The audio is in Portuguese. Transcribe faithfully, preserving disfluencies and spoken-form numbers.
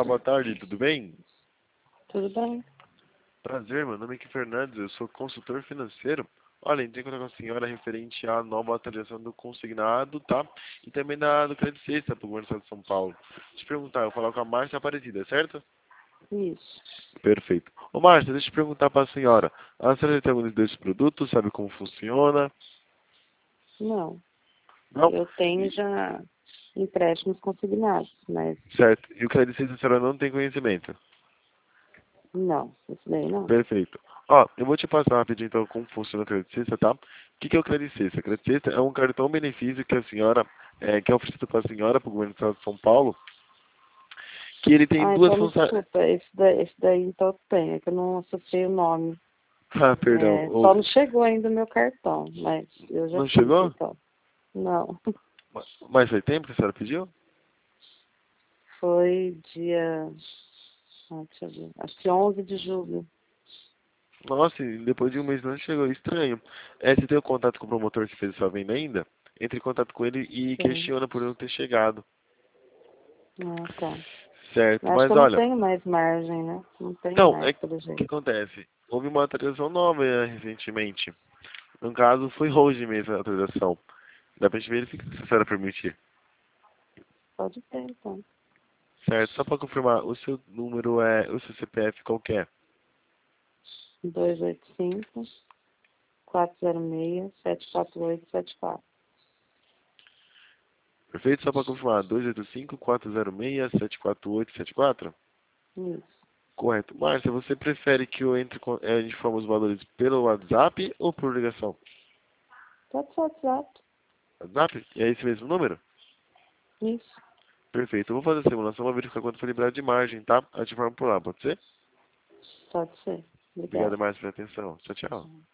boa tarde, tudo bem? Tudo bem? Prazer, meu nome é Kiko Fernandes, eu sou consultor financeiro. Olha, entrei em contato com a senhora referente à nova atualização do consignado, tá? E também da, do Crédito Sexta para o Governo do Estado de São Paulo. Deixa eu te perguntar, eu vou falar com a Márcia Aparecida, certo? Isso. Perfeito. Ô Márcia, deixa eu te perguntar para a senhora. A senhora já tem algum desses produtos, sabe como funciona? Não. Não? Eu tenho já empréstimos consignados, mas Certo. E o Crédito Sexta a senhora não tem conhecimento? não. Isso daí não. Perfeito. Ó, eu vou te passar rapidinho então como funciona o Crédito Sexta, tá? O que, que é o Crédito Sexta? O Crédito Sexta é um cartão benefício que a senhora, é, que é oferecido para a senhora, para o governo do Estado de São Paulo, que ele tem Ah, duas então me funções. desculpa. Esse daí, esse daí então eu tenho, é que eu não associei o nome. Ah, perdão. É, Ou- só não chegou ainda o meu cartão, mas eu já Não fiz, chegou? então. Não. Ma- Mas foi tempo que a senhora pediu? Foi dia. Ah, deixa eu ver. Acho que onze de julho. Nossa, e depois de um mês não chegou. Estranho. É, você tem o contato com o promotor que fez essa venda ainda? Entre em contato com ele e Sim. questiona por não ter chegado. Ah, tá. Certo, Eu acho que mas eu não olha. tenho mais margem, né? Não tenho Não, mais, é pelo o que jeito. acontece? Houve uma atualização nova eh, recentemente. No caso, foi hoje mesmo a atualização. Dá pra gente verificar se a senhora permitir. Pode ter, então. Certo? Só para confirmar, o seu número é o seu C P F qualquer. dois oito cinco, quatro zero seis, sete quatro oito sete quatro. Perfeito? Só para confirmar, dois oito cinco, quatro zero seis, sete quatro oito sete quatro? Isso. Correto. Márcia, você prefere que eu entre com, eh, informe os valores pelo WhatsApp ou por ligação? Pode ser WhatsApp. WhatsApp? É esse mesmo número? Isso. Perfeito. Eu vou fazer a simulação, vou verificar quanto foi liberado de margem, tá? Eu te informo por lá, pode ser? Pode ser. Obrigado, Obrigada. Márcia, pela atenção. Tchau, tchau.